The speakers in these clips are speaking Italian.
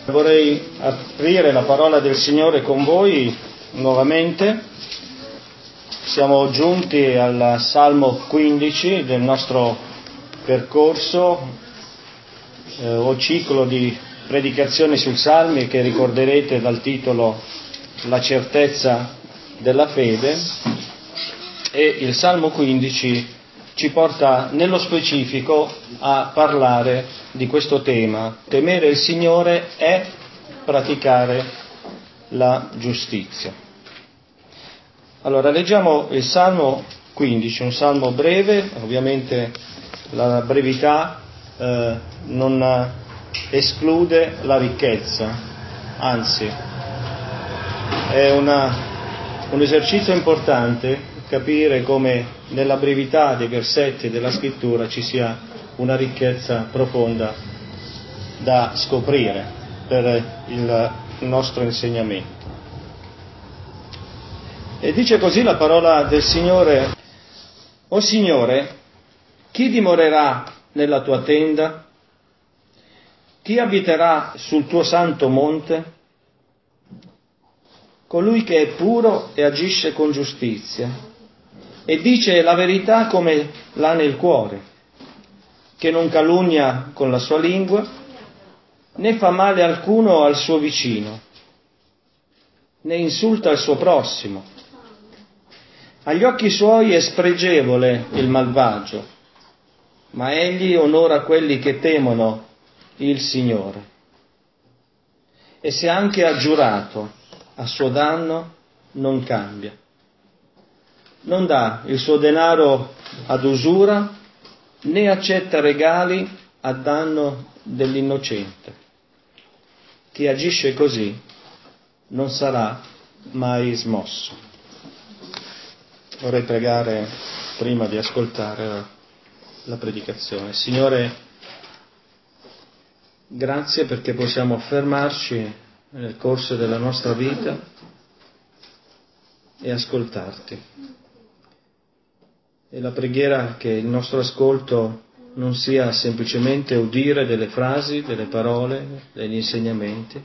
Vorrei aprire la parola del Signore con voi nuovamente. Siamo giunti al Salmo 15 del nostro percorso o ciclo di predicazioni sul Salmi che ricorderete dal titolo La certezza della fede, e il Salmo 15 ci porta nello specifico a parlare di questo tema. Temere il Signore è praticare la giustizia. Allora, leggiamo il Salmo 15, un salmo breve, ovviamente la brevità non esclude la ricchezza, anzi è un esercizio importante capire come nella brevità dei versetti della scrittura ci sia una ricchezza profonda da scoprire per il nostro insegnamento. E dice così la parola del Signore: O Signore, chi dimorerà nella tua tenda? Chi abiterà sul tuo santo monte? Colui che è puro e agisce con giustizia e dice la verità come l'ha nel cuore, che non calunnia con la sua lingua, né fa male alcuno al suo vicino, né insulta il suo prossimo. Agli occhi suoi è spregevole il malvagio, ma egli onora quelli che temono il Signore. E se anche ha giurato, a suo danno non cambia. Non dà il suo denaro ad usura, né accetta regali a danno dell'innocente. Chi agisce così non sarà mai smosso. Vorrei pregare prima di ascoltare la predicazione. Signore, grazie perché possiamo fermarci nel corso della nostra vita e ascoltarti. E la preghiera che il nostro ascolto non sia semplicemente udire delle frasi, delle parole, degli insegnamenti,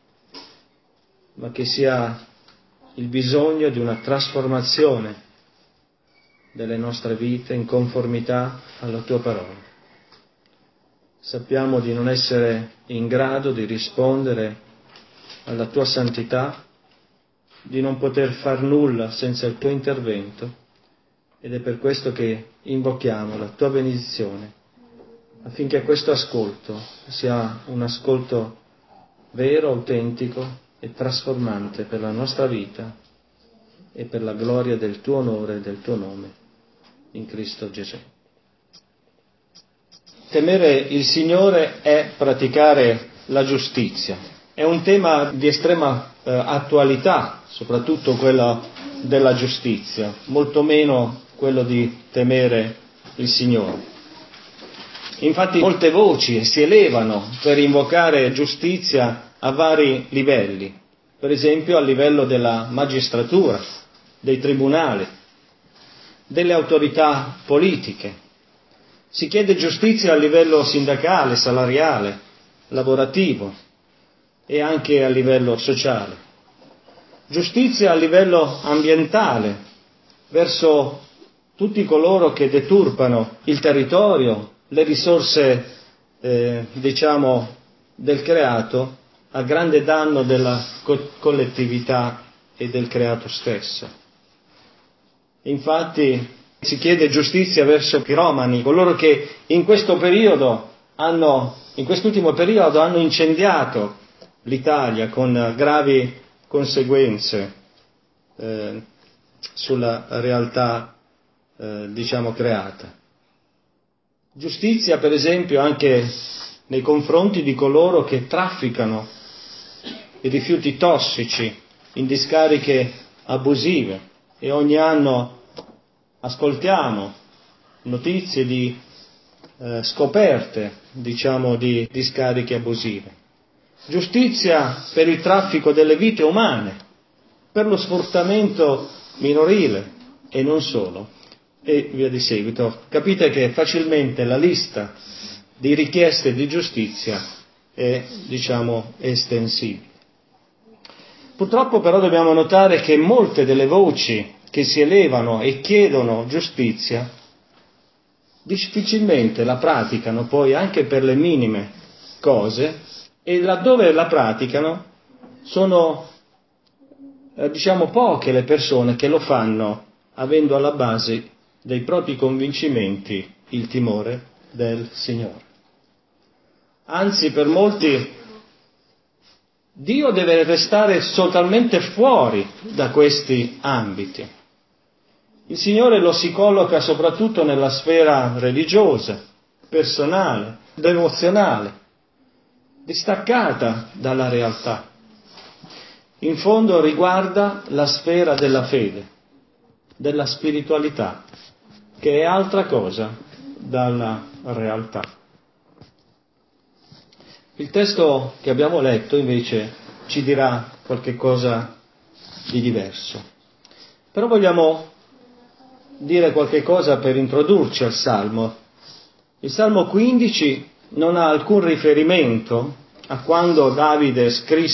ma che sia il bisogno di una trasformazione delle nostre vite in conformità alla tua parola. Sappiamo di non essere in grado di rispondere alla tua santità, di non poter far nulla senza il tuo intervento, ed è per questo che invochiamo la tua benedizione affinché questo ascolto sia un ascolto vero, autentico e trasformante per la nostra vita e per la gloria del tuo onore e del tuo nome, in Cristo Gesù. Temere il Signore è praticare la giustizia. È un tema di estrema attualità, soprattutto quello della giustizia, molto meno quello di temere il Signore. Infatti molte voci si elevano per invocare giustizia a vari livelli, per esempio a livello della magistratura, dei tribunali, delle autorità politiche. Si chiede giustizia a livello sindacale, salariale, lavorativo e anche a livello sociale. Giustizia a livello ambientale, verso tutti coloro che deturpano il territorio, le risorse, del creato, a grande danno della collettività e del creato stesso. Infatti si chiede giustizia verso i piromani, coloro che in quest'ultimo periodo hanno incendiato l'Italia con gravi conseguenze sulla realtà creata. Giustizia, per esempio, anche nei confronti di coloro che trafficano i rifiuti tossici in discariche abusive, e ogni anno ascoltiamo notizie di scoperte, di discariche abusive. Giustizia per il traffico delle vite umane, per lo sfruttamento minorile e non solo, e via di seguito. Capite che facilmente la lista di richieste di giustizia è, estensibile. Purtroppo però dobbiamo notare che molte delle voci che si elevano e chiedono giustizia difficilmente la praticano poi anche per le minime cose, e laddove la praticano sono poche le persone che lo fanno avendo alla base dei propri convincimenti il timore del Signore. Anzi, per molti Dio deve restare totalmente fuori da questi ambiti. Il Signore lo si colloca soprattutto nella sfera religiosa, personale, devozionale, distaccata dalla realtà. In fondo riguarda la sfera della fede, della spiritualità, che è altra cosa dalla realtà. Il testo che abbiamo letto invece ci dirà qualche cosa di diverso. Però vogliamo dire qualche cosa per introdurci al Salmo. Il Salmo 15 non ha alcun riferimento a quando Davide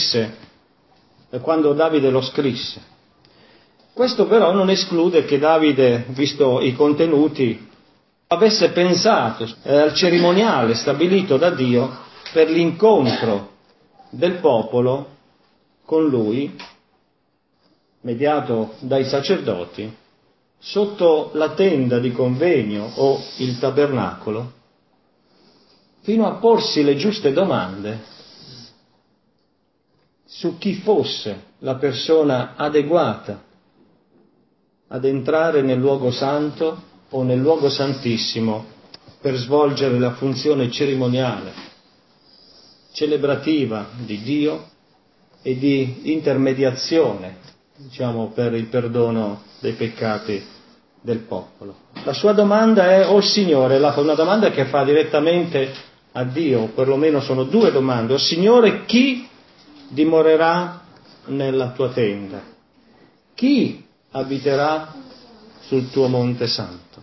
lo scrisse. Questo però non esclude che Davide, visto i contenuti, avesse pensato al cerimoniale stabilito da Dio per l'incontro del popolo con lui, mediato dai sacerdoti, sotto la tenda di convegno o il tabernacolo, fino a porsi le giuste domande su chi fosse la persona adeguata ad entrare nel luogo santo o nel luogo santissimo per svolgere la funzione cerimoniale, celebrativa di Dio e di intermediazione, per il perdono dei peccati del popolo. La sua domanda è: "O Signore", una domanda che fa direttamente a Dio, o perlomeno sono due domande: "O Signore, chi dimorerà nella tua tenda? Chi abiterà sul tuo monte santo?"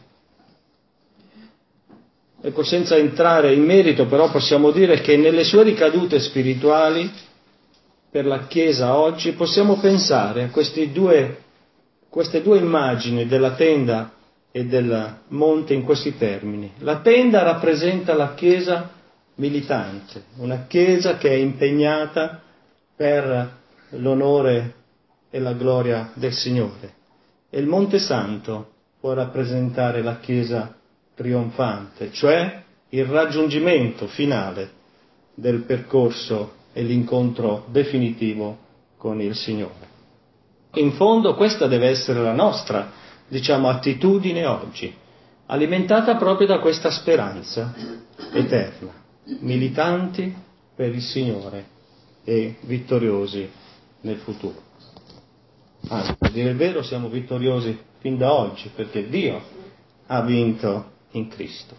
Ecco, senza entrare in merito, però possiamo dire che nelle sue ricadute spirituali per la Chiesa oggi possiamo pensare a queste due immagini della tenda e del monte in questi termini. La tenda rappresenta la Chiesa militante, una Chiesa che è impegnata per l'onore e la gloria del Signore. E il Monte Santo può rappresentare la Chiesa trionfante, cioè il raggiungimento finale del percorso e l'incontro definitivo con il Signore. In fondo questa deve essere la nostra, attitudine oggi, alimentata proprio da questa speranza eterna, militanti per il Signore e vittoriosi nel futuro. Anzi, a dire il vero, siamo vittoriosi fin da oggi, perché Dio ha vinto in Cristo.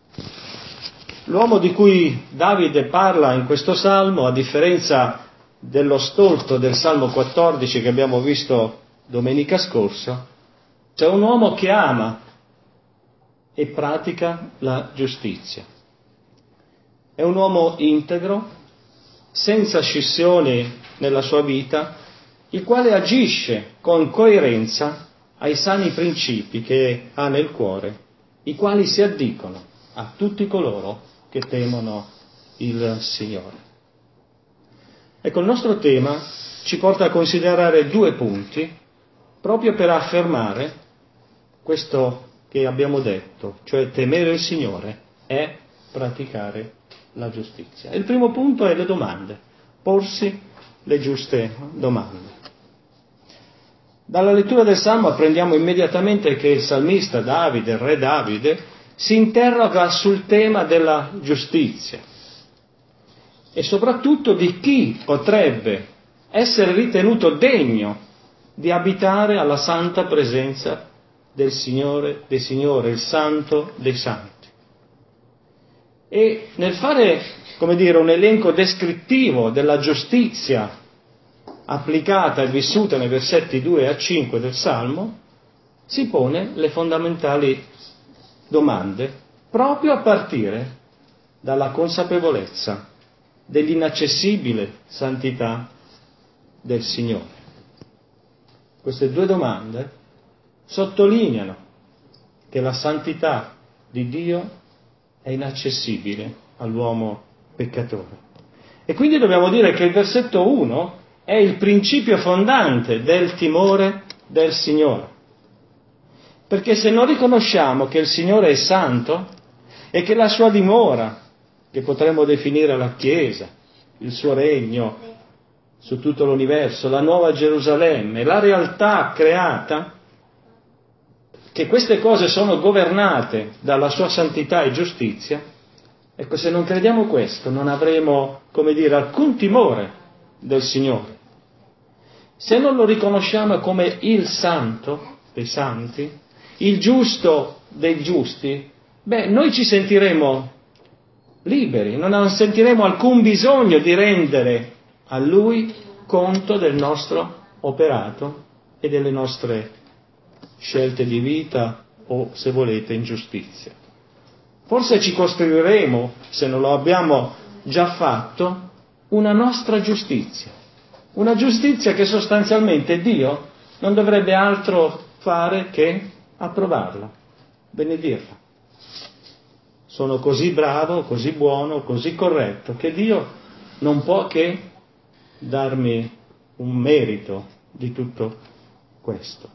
L'uomo di cui Davide parla in questo Salmo, a differenza dello stolto del Salmo 14 che abbiamo visto domenica scorsa, c'è un uomo che ama e pratica la giustizia. È un uomo integro, senza scissioni nella sua vita, il quale agisce con coerenza ai sani principi che ha nel cuore, i quali si addicono a tutti coloro che temono il Signore. Ecco, il nostro tema ci porta a considerare due punti proprio per affermare questo che abbiamo detto, cioè temere il Signore è praticare la giustizia. Il primo punto è le domande, porsi le giuste domande. Dalla lettura del Salmo apprendiamo immediatamente che il salmista Davide, il re Davide, si interroga sul tema della giustizia e soprattutto di chi potrebbe essere ritenuto degno di abitare alla santa presenza del Signore, il Santo dei Santi. E nel fare, un elenco descrittivo della giustizia applicata e vissuta nei versetti 2 a 5 del Salmo, si pone le fondamentali domande proprio a partire dalla consapevolezza dell'inaccessibile santità del Signore? Queste due domande sottolineano che la santità di Dio è inaccessibile all'uomo peccatore. E quindi dobbiamo dire che il versetto 1 è il principio fondante del timore del Signore. Perché se non riconosciamo che il Signore è santo e che la sua dimora, che potremmo definire la Chiesa, il suo regno su tutto l'universo, la nuova Gerusalemme, la realtà creata, che queste cose sono governate dalla sua santità e giustizia, ecco, se non crediamo questo non avremo, alcun timore del Signore. Se non lo riconosciamo come il santo dei santi, il giusto dei giusti, noi ci sentiremo liberi, non sentiremo alcun bisogno di rendere a Lui conto del nostro operato e delle nostre scelte di vita o, se volete, ingiustizia. Forse ci costruiremo, se non lo abbiamo già fatto, una nostra giustizia. Una giustizia che sostanzialmente Dio non dovrebbe altro fare che approvarla, benedirla. Sono così bravo, così buono, così corretto, che Dio non può che darmi un merito di tutto questo.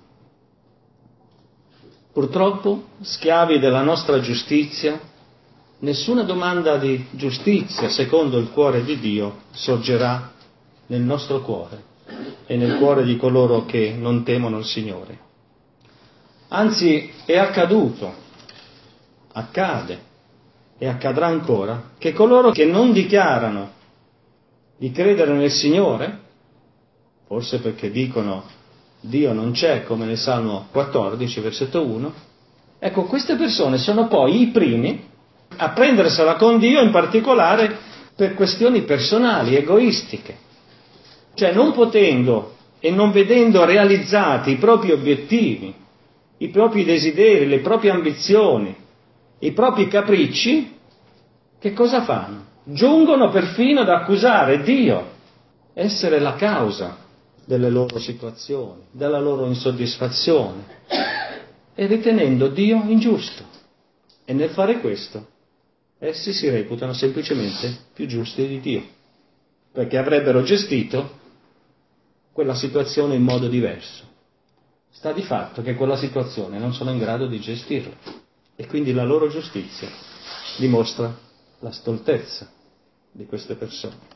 Purtroppo, schiavi della nostra giustizia, nessuna domanda di giustizia secondo il cuore di Dio sorgerà nel nostro cuore e nel cuore di coloro che non temono il Signore. Anzi, è accaduto, accade e accadrà ancora che coloro che non dichiarano di credere nel Signore, forse perché dicono Dio non c'è, come nel Salmo 14, versetto 1, ecco, queste persone sono poi i primi a prendersela con Dio, in particolare per questioni personali, egoistiche. Cioè, non potendo e non vedendo realizzati i propri obiettivi, i propri desideri, le proprie ambizioni, i propri capricci, che cosa fanno? Giungono perfino ad accusare Dio, essere la causa delle loro situazioni, della loro insoddisfazione, e ritenendo Dio ingiusto. E nel fare questo, essi si reputano semplicemente più giusti di Dio, perché avrebbero gestito quella situazione in modo diverso. Sta di fatto che quella situazione non sono in grado di gestirla, e quindi la loro giustizia dimostra la stoltezza di queste persone.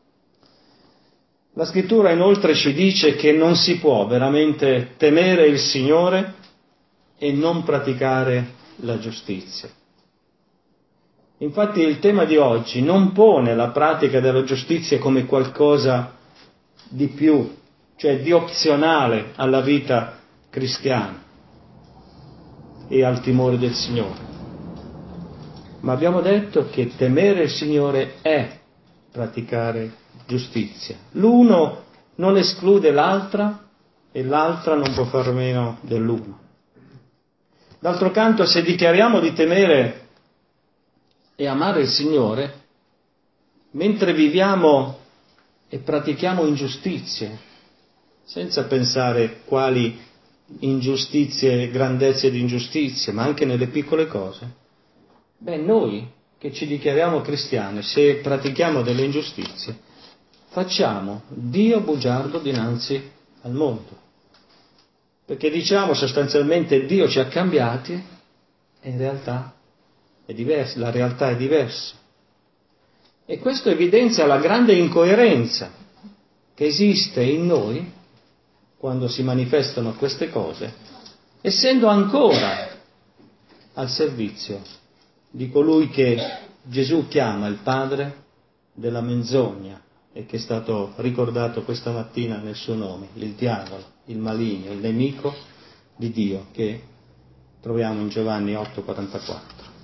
La Scrittura inoltre ci dice che non si può veramente temere il Signore e non praticare la giustizia. Infatti il tema di oggi non pone la pratica della giustizia come qualcosa di più, cioè di opzionale alla vita cristiana e al timore del Signore. Ma abbiamo detto che temere il Signore è praticare giustizia. L'uno non esclude l'altra e l'altra non può far meno dell'uno. D'altro canto, se dichiariamo di temere e amare il Signore, mentre viviamo e pratichiamo ingiustizie, senza pensare quali ingiustizie, grandezze di ingiustizie, ma anche nelle piccole cose, noi che ci dichiariamo cristiani, se pratichiamo delle ingiustizie, facciamo Dio bugiardo dinanzi al mondo. Perché diciamo sostanzialmente Dio ci ha cambiati e in realtà è diverso, la realtà è diversa. E questo evidenzia la grande incoerenza che esiste in noi quando si manifestano queste cose, essendo ancora al servizio di colui che Gesù chiama il padre della menzogna e che è stato ricordato questa mattina nel suo nome, il diavolo, il maligno, il nemico di Dio, che troviamo in Giovanni 8,44.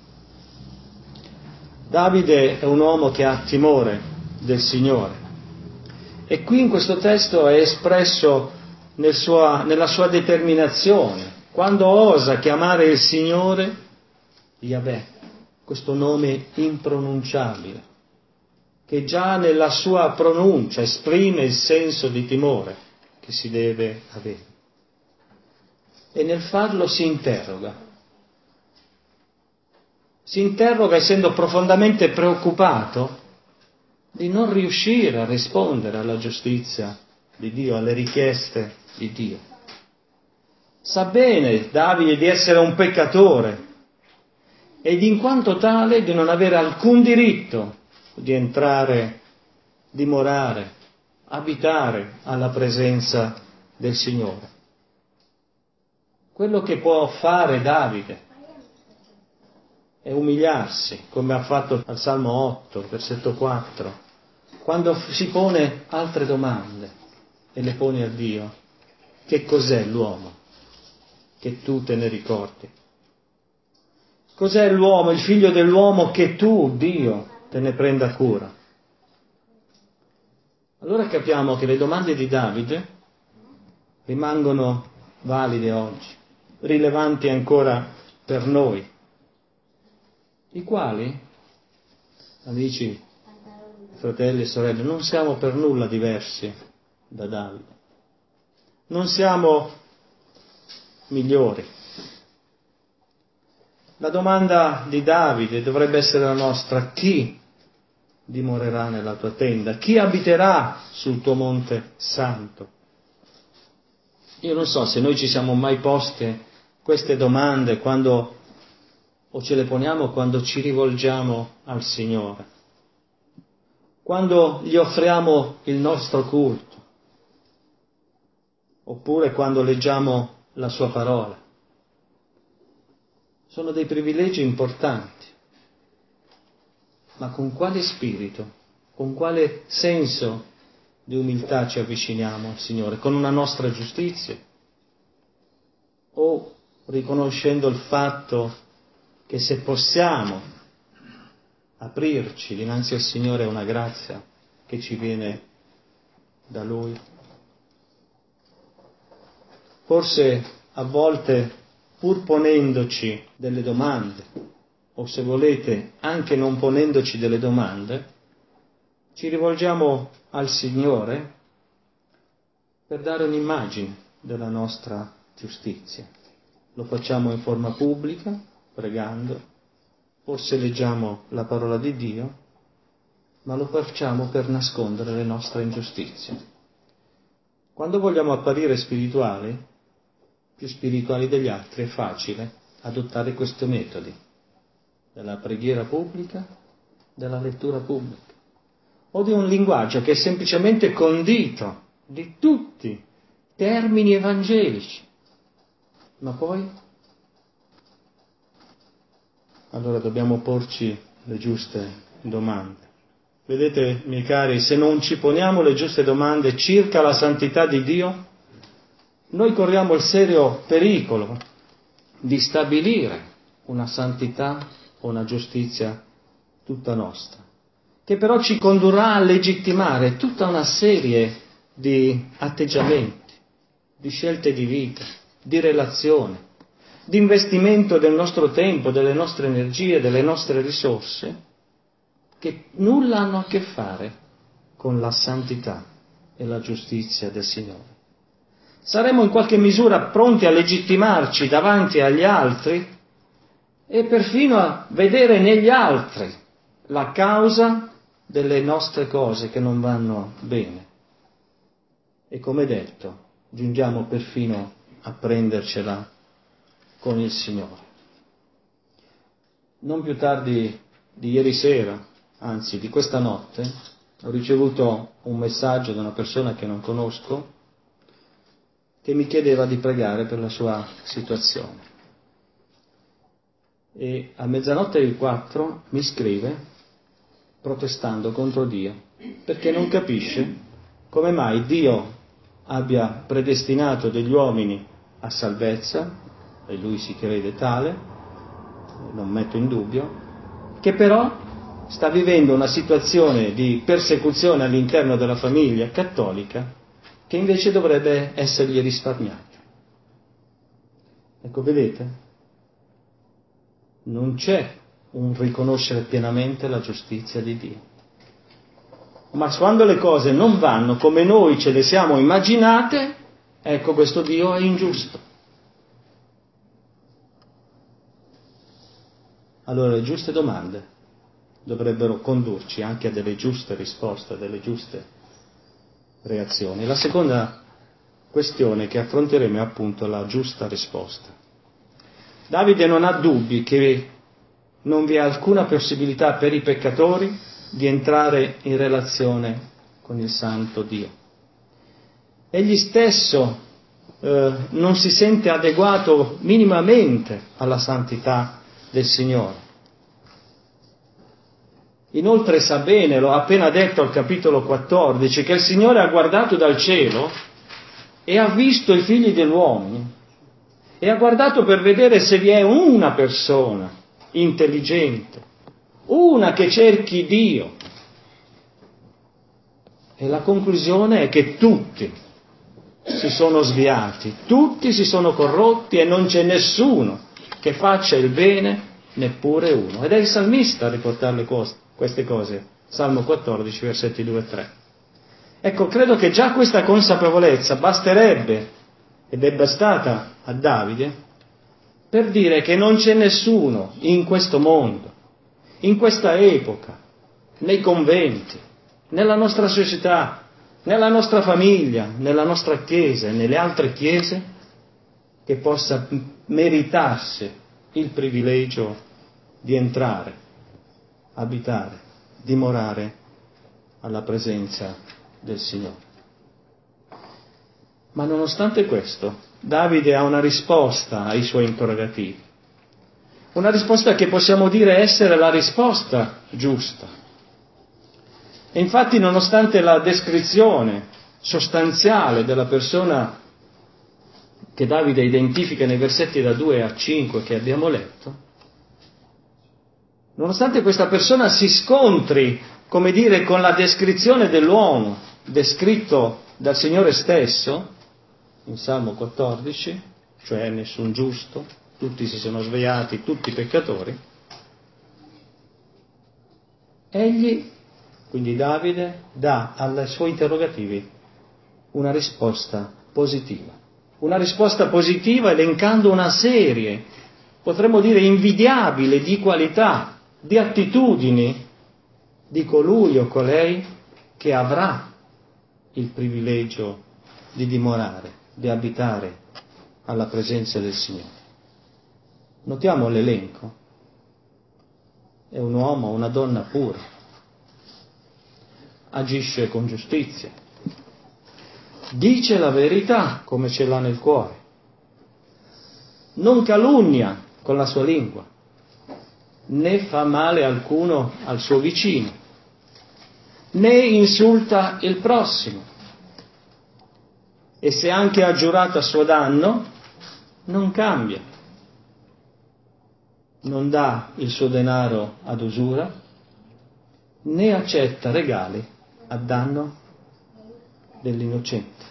Davide è un uomo che ha timore del Signore e qui in questo testo è espresso nella sua determinazione, quando osa chiamare il Signore Yahweh, questo nome impronunciabile. che già nella sua pronuncia esprime il senso di timore che si deve avere. E nel farlo si interroga. Si interroga essendo profondamente preoccupato di non riuscire a rispondere alla giustizia di Dio, alle richieste di Dio. Sa bene Davide di essere un peccatore ed in quanto tale di non avere alcun diritto di entrare, dimorare, abitare alla presenza del Signore. Quello che può fare Davide è umiliarsi, come ha fatto al Salmo 8, versetto 4, quando si pone altre domande e le pone a Dio. Che cos'è l'uomo? Che tu te ne ricordi. Cos'è l'uomo, il figlio dell'uomo, che tu, Dio, te ne prenda cura? Allora capiamo che le domande di Davide rimangono valide oggi, rilevanti ancora per noi, i quali, amici, fratelli e sorelle, non siamo per nulla diversi da Davide, non siamo migliori. La domanda di Davide dovrebbe essere la nostra: chi dimorerà nella tua tenda? Chi abiterà sul tuo monte santo? Io non so se noi ci siamo mai poste queste domande quando, o ce le poniamo quando ci rivolgiamo al Signore, quando gli offriamo il nostro culto, oppure quando leggiamo la sua parola. Sono dei privilegi importanti, ma con quale spirito, con quale senso di umiltà ci avviciniamo al Signore? Con una nostra giustizia? O riconoscendo il fatto che se possiamo aprirci dinanzi al Signore è una grazia che ci viene da Lui? Forse a volte, pur ponendoci delle domande, o se volete anche non ponendoci delle domande, ci rivolgiamo al Signore per dare un'immagine della nostra giustizia. Lo facciamo in forma pubblica, pregando, forse leggiamo la parola di Dio, ma lo facciamo per nascondere le nostre ingiustizie. Quando vogliamo apparire spirituali, più spirituali degli altri, è facile adottare questi metodi, della preghiera pubblica, della lettura pubblica, o di un linguaggio che è semplicemente condito di tutti termini evangelici. Ma poi? Allora dobbiamo porci le giuste domande. Vedete, miei cari, se non ci poniamo le giuste domande circa la santità di Dio, noi corriamo il serio pericolo di stabilire una santità o una giustizia tutta nostra, che però ci condurrà a legittimare tutta una serie di atteggiamenti, di scelte di vita, di relazione, di investimento del nostro tempo, delle nostre energie, delle nostre risorse, che nulla hanno a che fare con la santità e la giustizia del Signore. Saremo in qualche misura pronti a legittimarci davanti agli altri e perfino a vedere negli altri la causa delle nostre cose che non vanno bene. E come detto, giungiamo perfino a prendercela con il Signore. Non più tardi di ieri sera, anzi di questa notte, ho ricevuto un messaggio da una persona che non conosco che mi chiedeva di pregare per la sua situazione. E a 00:04 mi scrive protestando contro Dio, perché non capisce come mai Dio abbia predestinato degli uomini a salvezza, e lui si crede tale, non metto in dubbio, che però sta vivendo una situazione di persecuzione all'interno della famiglia cattolica che invece dovrebbe essergli risparmiato. Ecco, vedete? Non c'è un riconoscere pienamente la giustizia di Dio. Ma quando le cose non vanno come noi ce le siamo immaginate, ecco, questo Dio è ingiusto. Allora le giuste domande dovrebbero condurci anche a delle giuste risposte, a delle giuste reazioni. La seconda questione che affronteremo è appunto la giusta risposta. Davide non ha dubbi che non vi è alcuna possibilità per i peccatori di entrare in relazione con il Santo Dio. Egli stesso non si sente adeguato minimamente alla santità del Signore. Inoltre sa bene, l'ho appena detto al capitolo 14, che il Signore ha guardato dal cielo e ha visto i figli dell'uomo e ha guardato per vedere se vi è una persona intelligente, una che cerchi Dio. E la conclusione è che tutti si sono sviati, tutti si sono corrotti e non c'è nessuno che faccia il bene, neppure uno. Ed è il salmista a riportare queste cose, Salmo 14, versetti 2 e 3. Ecco, credo che già questa consapevolezza basterebbe, ed è bastata a Davide, per dire che non c'è nessuno in questo mondo, in questa epoca, nei conventi, nella nostra società, nella nostra famiglia, nella nostra chiesa e nelle altre chiese, che possa meritarsi il privilegio di entrare, abitare, dimorare alla presenza del Signore. Ma nonostante questo, Davide ha una risposta ai suoi interrogativi, una risposta che possiamo dire essere la risposta giusta. E infatti, nonostante la descrizione sostanziale della persona che Davide identifica nei versetti da 2 a 5 che abbiamo letto, nonostante questa persona si scontri, come dire, con la descrizione dell'uomo descritto dal Signore stesso, in Salmo 14, cioè nessun giusto, tutti si sono svegliati, tutti peccatori, egli, quindi Davide, dà ai suoi interrogativi una risposta positiva. Una risposta positiva elencando una serie, potremmo dire invidiabile, di qualità, di attitudini di colui o colei che avrà il privilegio di dimorare, di abitare alla presenza del Signore. Notiamo l'elenco. È un uomo, una donna pura. Agisce con giustizia. Dice la verità come ce l'ha nel cuore. Non calunnia con la sua lingua, né fa male alcuno al suo vicino, né insulta il prossimo. E se anche ha giurato a suo danno, non cambia. Non dà il suo denaro ad usura, né accetta regali a danno dell'innocente.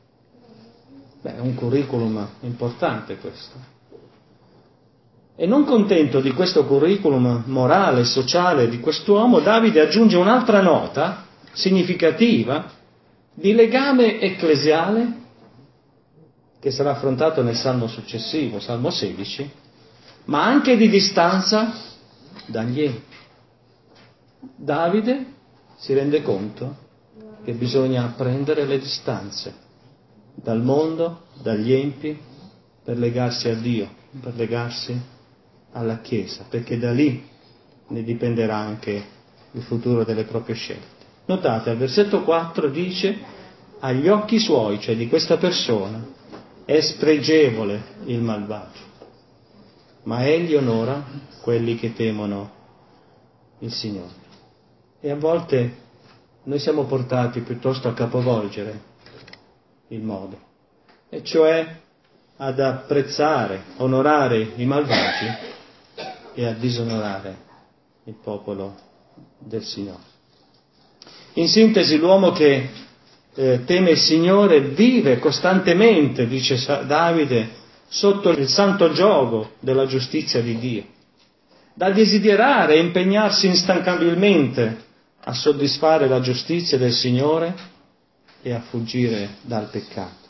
È un curriculum importante questo. E non contento di questo curriculum morale e sociale di quest'uomo, Davide aggiunge un'altra nota significativa di legame ecclesiale che sarà affrontato nel Salmo successivo, Salmo 16, ma anche di distanza dagli empi. Davide si rende conto che bisogna prendere le distanze dal mondo, dagli empi, per legarsi a Dio, per legarsi alla Chiesa, perché da lì ne dipenderà anche il futuro delle proprie scelte. Notate, al versetto 4 dice: agli occhi suoi, cioè di questa persona, è spregevole il malvagio, ma egli onora quelli che temono il Signore. E a volte noi siamo portati piuttosto a capovolgere il modo, e cioè ad apprezzare, onorare i malvagi e a disonorare il popolo del Signore. In sintesi, l'uomo che teme il Signore vive costantemente, dice Davide, sotto il santo giogo della giustizia di Dio, da desiderare e impegnarsi instancabilmente a soddisfare la giustizia del Signore e a fuggire dal peccato.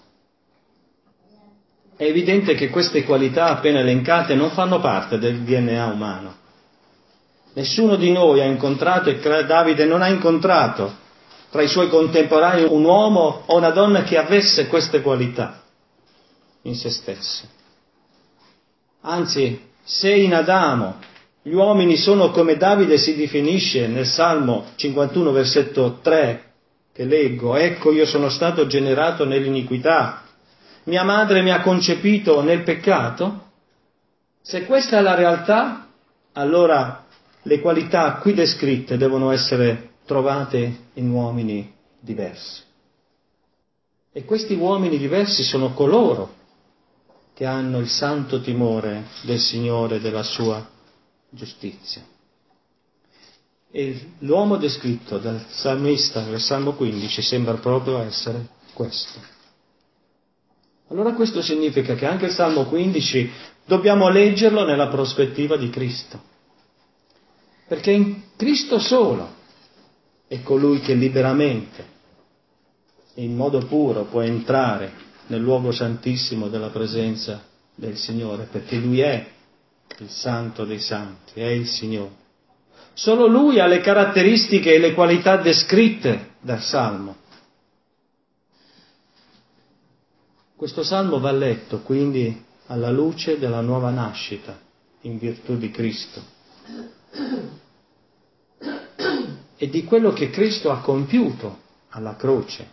È evidente che queste qualità appena elencate non fanno parte del DNA umano. Nessuno di noi ha incontrato, e Davide non ha incontrato tra i suoi contemporanei un uomo o una donna che avesse queste qualità in se stesso. Anzi, se in Adamo gli uomini sono come Davide si definisce nel Salmo 51, versetto 3, che leggo: ecco, io sono stato generato nell'iniquità, mia madre mi ha concepito nel peccato. Se questa è la realtà, allora le qualità qui descritte devono essere trovate in uomini diversi. E questi uomini diversi sono coloro che hanno il santo timore del Signore e della sua giustizia. E l'uomo descritto dal salmista nel Salmo 15 sembra proprio essere questo. Allora questo significa che anche il Salmo 15 dobbiamo leggerlo nella prospettiva di Cristo, perché in Cristo solo è colui che liberamente e in modo puro può entrare nel luogo santissimo della presenza del Signore, perché Lui è il Santo dei Santi, è il Signore. Solo Lui ha le caratteristiche e le qualità descritte dal Salmo. Questo Salmo va letto quindi alla luce della nuova nascita in virtù di Cristo e di quello che Cristo ha compiuto alla croce.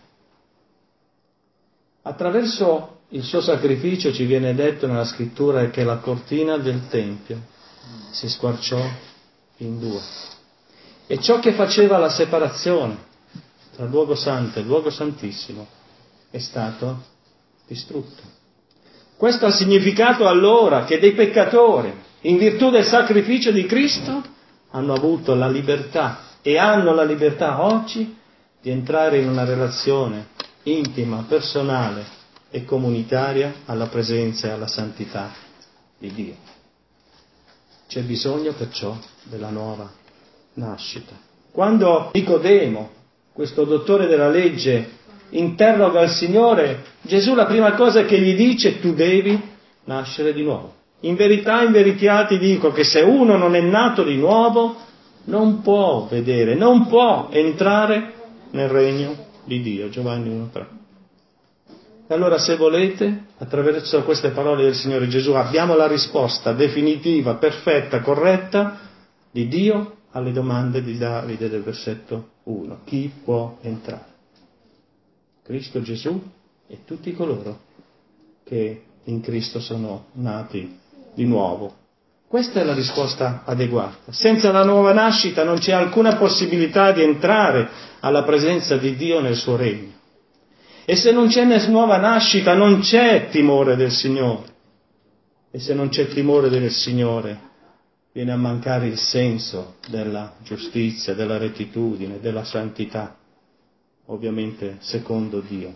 Attraverso il suo sacrificio ci viene detto nella scrittura che la cortina del Tempio si squarciò in due e ciò che faceva la separazione tra il luogo santo e il luogo santissimo è stato distrutto. Questo ha significato allora che dei peccatori, in virtù del sacrificio di Cristo, hanno avuto la libertà e hanno la libertà oggi di entrare in una relazione intima, personale e comunitaria alla presenza e alla santità di Dio. C'è bisogno perciò della nuova nascita. Quando Nicodemo, questo dottore della legge, interroga il Signore, Gesù la prima cosa che gli dice: tu devi nascere di nuovo. In verità ti dico che se uno non è nato di nuovo non può vedere, non può entrare nel regno di Dio. Giovanni 1,3. E allora, se volete, attraverso queste parole del Signore Gesù abbiamo la risposta definitiva, perfetta, corretta di Dio alle domande di Davide del versetto 1. Chi può entrare? Cristo Gesù e tutti coloro che in Cristo sono nati di nuovo. Questa è la risposta adeguata. Senza la nuova nascita non c'è alcuna possibilità di entrare alla presenza di Dio nel suo regno. E se non c'è nuova nascita non c'è timore del Signore. E se non c'è timore del Signore viene a mancare il senso della giustizia, della rettitudine, della santità, ovviamente secondo Dio,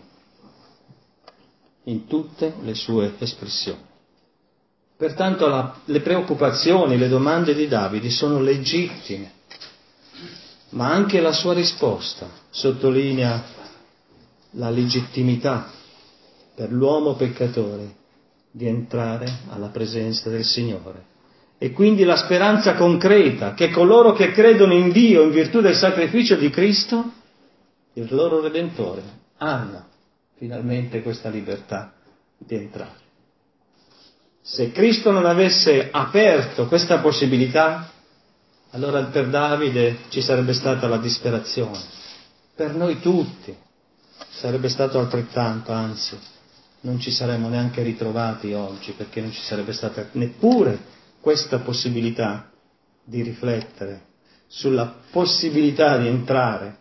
in tutte le sue espressioni. Pertanto le preoccupazioni, le domande di Davide sono legittime, ma anche la sua risposta sottolinea la legittimità per l'uomo peccatore di entrare alla presenza del Signore. E quindi la speranza concreta che coloro che credono in Dio in virtù del sacrificio di Cristo, il loro Redentore, hanno finalmente questa libertà di entrare. Se Cristo non avesse aperto questa possibilità, allora per Davide ci sarebbe stata la disperazione. Per noi tutti sarebbe stato altrettanto, anzi, non ci saremmo neanche ritrovati oggi, perché non ci sarebbe stata neppure questa possibilità di riflettere sulla possibilità di entrare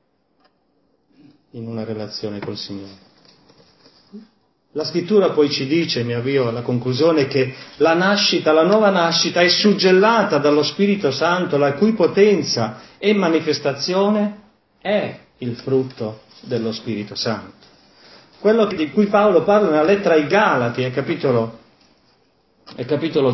in una relazione col Signore. La scrittura poi ci dice, mi avvio alla conclusione, che la nascita, la nuova nascita è suggellata dallo Spirito Santo, la cui potenza e manifestazione è il frutto dello Spirito Santo. Quello di cui Paolo parla nella lettera ai Galati, capitolo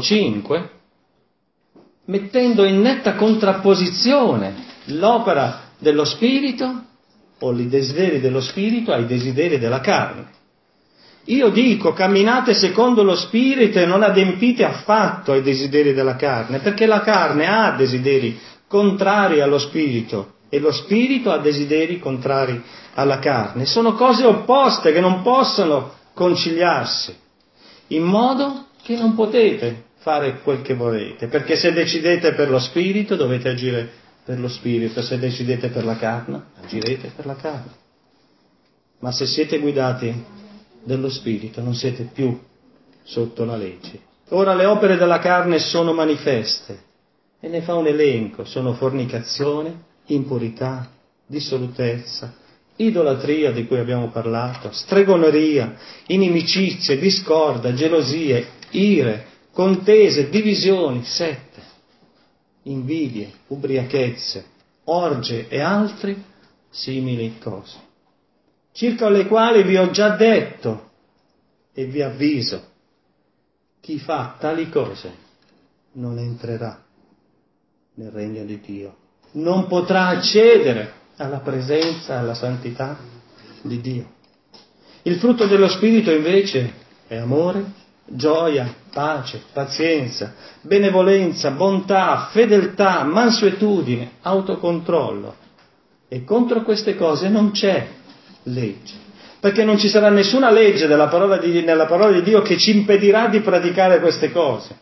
5, mettendo in netta contrapposizione l'opera dello spirito o i desideri dello spirito ai desideri della carne. Io dico, camminate secondo lo spirito e non adempite affatto ai desideri della carne, perché la carne ha desideri contrari allo spirito e lo spirito ha desideri contrari alla carne. Sono cose opposte che non possono conciliarsi, in modo che non potete fare quel che volete, perché se decidete per lo spirito dovete agire per lo spirito, se decidete per la carne agirete per la carne. Ma se siete guidati dello spirito non siete più sotto la legge. Ora le opere della carne sono manifeste e ne fa un elenco: sono fornicazione, impurità, dissolutezza, idolatria di cui abbiamo parlato, stregoneria, inimicizie, discordia, gelosie, ire, contese, divisioni, sette, invidie, ubriachezze, orge e altri simili cose, circa le quali vi ho già detto e vi avviso: chi fa tali cose non entrerà nel regno di Dio, non potrà accedere alla presenza e alla santità di Dio. Il frutto dello Spirito invece è amore, gioia, pace, pazienza, benevolenza, bontà, fedeltà, mansuetudine, autocontrollo. E contro queste cose non c'è legge, perché non ci sarà nessuna legge nella parola di Dio che ci impedirà di praticare queste cose.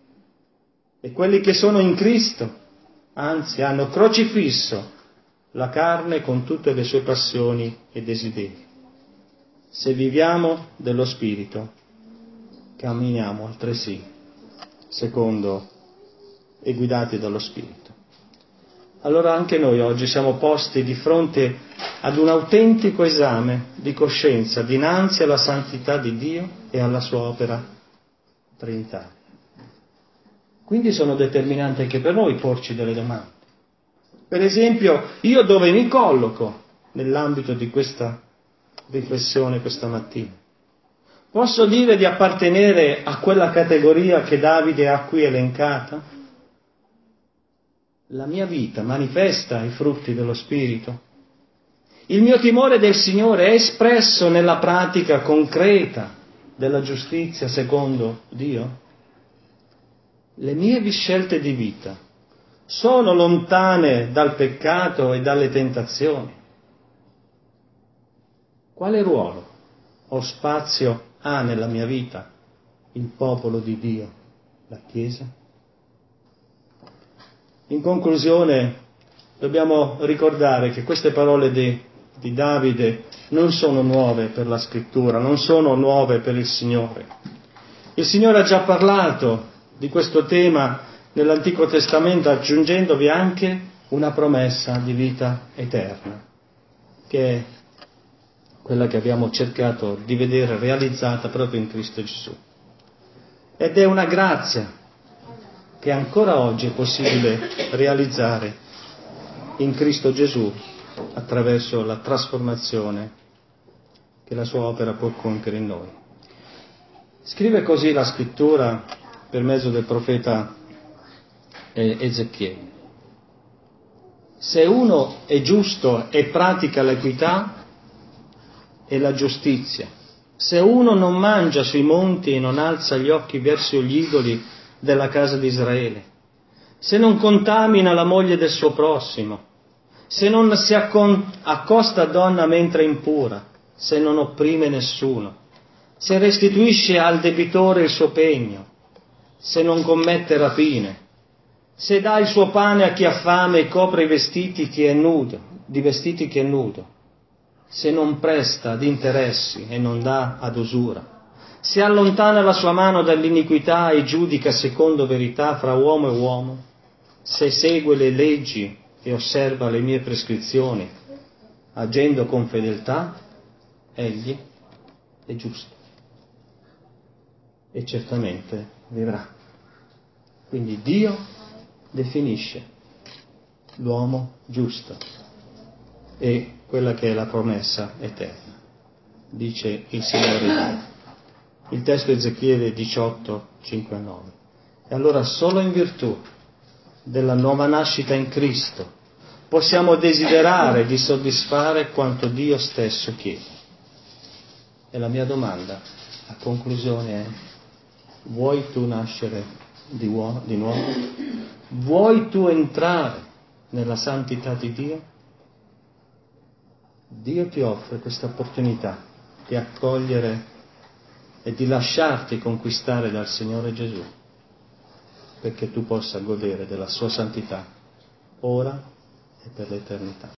E quelli che sono in Cristo, anzi, hanno crocifisso la carne con tutte le sue passioni e desideri. Se viviamo dello Spirito, camminiamo altresì secondo e guidati dallo Spirito. Allora anche noi oggi siamo posti di fronte ad un autentico esame di coscienza dinanzi alla santità di Dio e alla sua opera trinitaria. Quindi sono determinante anche per noi porci delle domande. Per esempio, io dove mi colloco nell'ambito di questa riflessione questa mattina? Posso dire di appartenere a quella categoria che Davide ha qui elencata? La mia vita manifesta i frutti dello Spirito? Il mio timore del Signore è espresso nella pratica concreta della giustizia secondo Dio? Le mie scelte di vita sono lontane dal peccato e dalle tentazioni? Quale ruolo o spazio ha nella mia vita il popolo di Dio, la Chiesa? In conclusione, dobbiamo ricordare che queste parole di Davide non sono nuove per la Scrittura, non sono nuove per il Signore. Il Signore ha già parlato di questo tema nell'Antico Testamento, aggiungendovi anche una promessa di vita eterna, che è quella che abbiamo cercato di vedere realizzata proprio in Cristo Gesù. Ed è una grazia che ancora oggi è possibile realizzare in Cristo Gesù attraverso la trasformazione che la sua opera può compiere in noi. Scrive così la Scrittura per mezzo del profeta Ezechiele: se uno è giusto e pratica l'equità e la giustizia, se uno non mangia sui monti e non alza gli occhi verso gli idoli della casa di Israele, se non contamina la moglie del suo prossimo, se non si accosta a donna mentre è impura, se non opprime nessuno, se restituisce al debitore il suo pegno, se non commette rapine, se dà il suo pane a chi ha fame e copre i vestiti chi è nudo, di vestiti chi è nudo, se non presta ad interessi e non dà ad usura, se allontana la sua mano dall'iniquità e giudica secondo verità fra uomo e uomo, se segue le leggi e osserva le mie prescrizioni, agendo con fedeltà, egli è giusto e certamente vivrà. Quindi Dio definisce l'uomo giusto e quella che è la promessa eterna, dice il Signore Dio. Il testo Ezechiele 18, 5-9. E allora solo in virtù della nuova nascita in Cristo possiamo desiderare di soddisfare quanto Dio stesso chiede. E la mia domanda, a conclusione, è: vuoi tu nascere di nuovo? Vuoi tu entrare nella santità di Dio? Dio ti offre questa opportunità di accogliere e di lasciarti conquistare dal Signore Gesù, perché tu possa godere della sua santità ora e per l'eternità.